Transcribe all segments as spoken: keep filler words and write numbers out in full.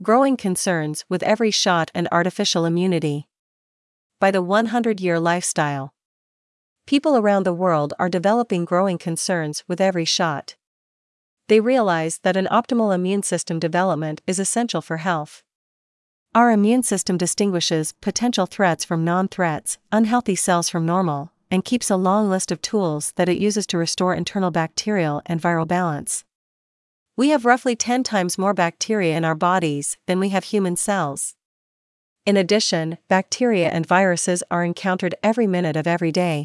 Growing concerns with every shot and artificial immunity. By the one hundred year lifestyle. People around the world are developing growing concerns with every shot. They realize that an optimal immune system development is essential for health. Our immune system distinguishes potential threats from non-threats, unhealthy cells from normal, and keeps a long list of tools that it uses to restore internal bacterial and viral balance. We have roughly ten times more bacteria in our bodies than we have human cells. In addition, bacteria and viruses are encountered every minute of every day.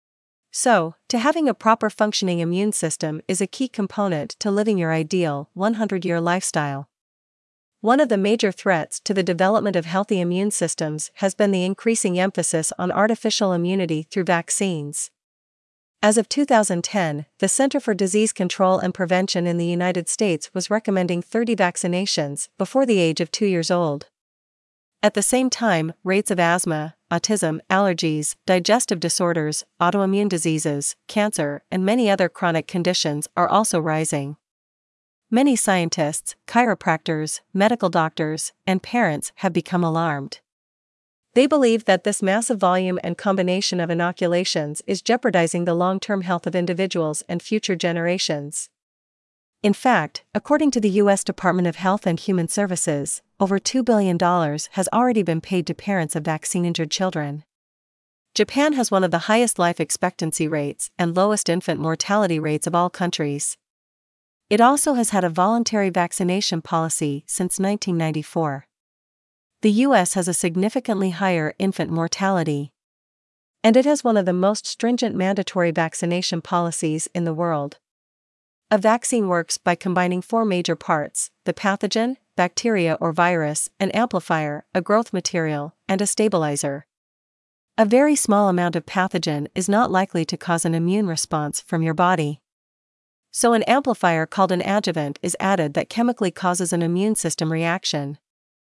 So, to having a proper functioning immune system is a key component to living your ideal one hundred year lifestyle. One of the major threats to the development of healthy immune systems has been the increasing emphasis on artificial immunity through vaccines. As of two thousand ten, the Center for Disease Control and Prevention in the United States was recommending thirty vaccinations before the age of two years old. At the same time, rates of asthma, autism, allergies, digestive disorders, autoimmune diseases, cancer, and many other chronic conditions are also rising. Many scientists, chiropractors, medical doctors, and parents have become alarmed. They believe that this massive volume and combination of inoculations is jeopardizing the long-term health of individuals and future generations. In fact, according to the U S Department of Health and Human Services, over two billion dollars has already been paid to parents of vaccine-injured children. Japan has one of the highest life expectancy rates and lowest infant mortality rates of all countries. It also has had a voluntary vaccination policy since nineteen ninety-four. The U S has a significantly higher infant mortality. And it has one of the most stringent mandatory vaccination policies in the world. A vaccine works by combining four major parts: the pathogen, bacteria or virus, an amplifier, a growth material, and a stabilizer. A very small amount of pathogen is not likely to cause an immune response from your body. So an amplifier called an adjuvant is added that chemically causes an immune system reaction.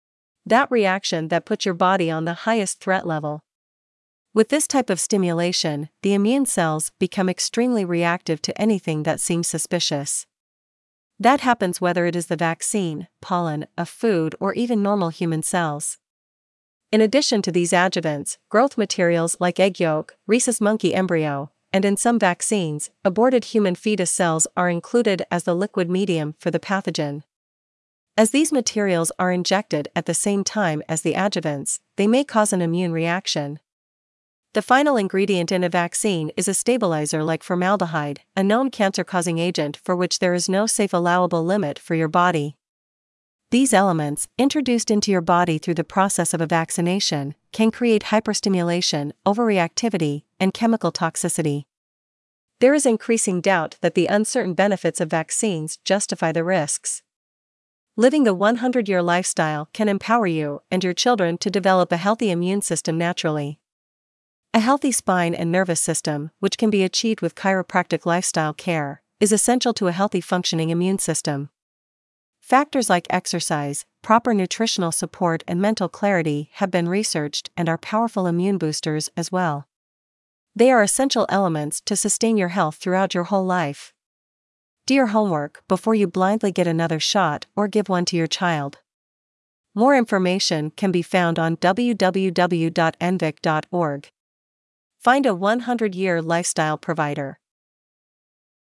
That reaction that puts your body on the highest threat level. With this type of stimulation, the immune cells become extremely reactive to anything that seems suspicious. That happens whether it is the vaccine, pollen, a food, or even normal human cells. In addition to these adjuvants, growth materials like egg yolk, rhesus monkey embryo, and in some vaccines, aborted human fetus cells are included as the liquid medium for the pathogen. As these materials are injected at the same time as the adjuvants, they may cause an immune reaction. The final ingredient in a vaccine is a stabilizer like formaldehyde, a known cancer-causing agent for which there is no safe allowable limit for your body. These elements, introduced into your body through the process of a vaccination, can create hyperstimulation, overreactivity, and chemical toxicity. There is increasing doubt that the uncertain benefits of vaccines justify the risks. Living the one hundred year lifestyle can empower you and your children to develop a healthy immune system naturally. A healthy spine and nervous system, which can be achieved with chiropractic lifestyle care, is essential to a healthy functioning immune system. Factors like exercise, proper nutritional support, and mental clarity have been researched and are powerful immune boosters as well. They are essential elements to sustain your health throughout your whole life. Do your homework before you blindly get another shot or give one to your child. More information can be found on w w w dot n v i c dot org. Find a one hundred year lifestyle provider.